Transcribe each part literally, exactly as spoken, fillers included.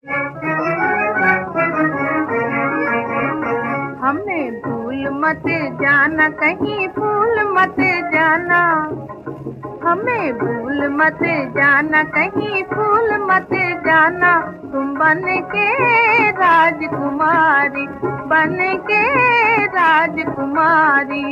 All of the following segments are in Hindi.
हमें भूल मत जाना, कहीं भूल मत जाना। हमें भूल मत जाना, कहीं भूल मत जाना। तुम बन के राजकुमारी, बन के राजकुमारी।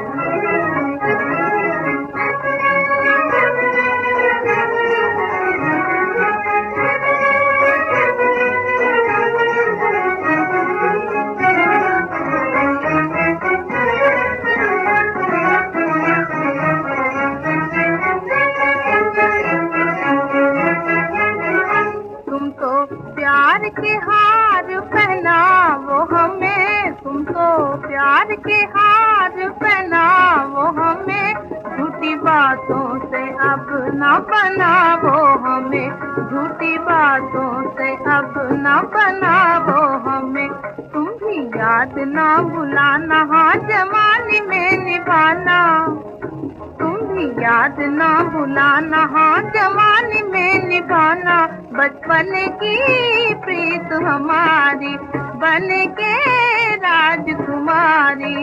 प्यार के हार पहनावो हमें, तुम तो प्यार के हार पहनावो हमें। झूठी बातों से अब न बनावो हमें, झूठी बातों से अब न बनावो हमें। तुम भी याद ना भुलाना, हाँ जवानी में निभाना। तुम भी याद ना भुलाना, हाँ जवानी में निभाना। बचपन की प्रीत हमारी, बन के राजकुमारी।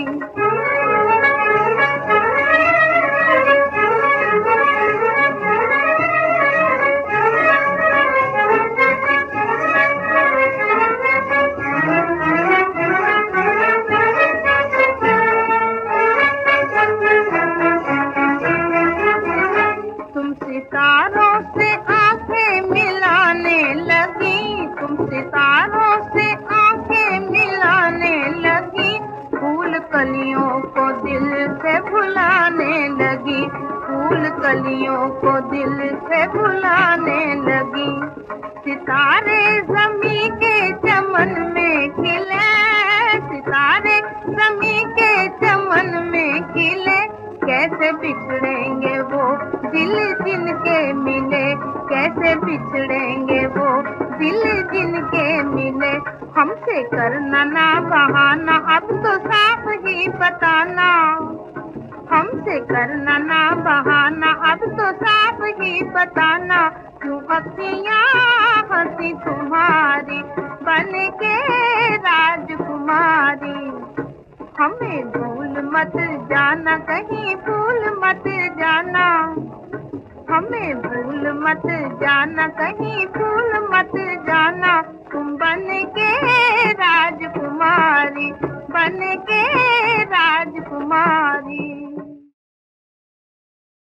तुम सितारों से आंखें मिलाने लगी, तुम सितारों से आंखें मिलाने लगी। फूल कलियों को दिल से भुलाने लगी, फूल कलियों को दिल से भुलाने लगी। सितारे ज़मीं के चमन में खिले, सितारे ज़मीं के चमन में खिले। कैसे बिछड़ेंगे वो दिल जिनके मिले, कैसे बिछड़ेंगे वो दिल जिनके मिले। हमसे करना ना बहाना, अब तो साफ ही बताना। हमसे करना ना बहाना, अब तो साफ ही बताना। क्यों अखियाँ हंसी तुम्हारी, बन के राजकुमारी। हमें भूल मत जाना, कहीं भूल मत जाना। हमें भूल मत जाना, कहीं भूल मत जाना। तुम बन के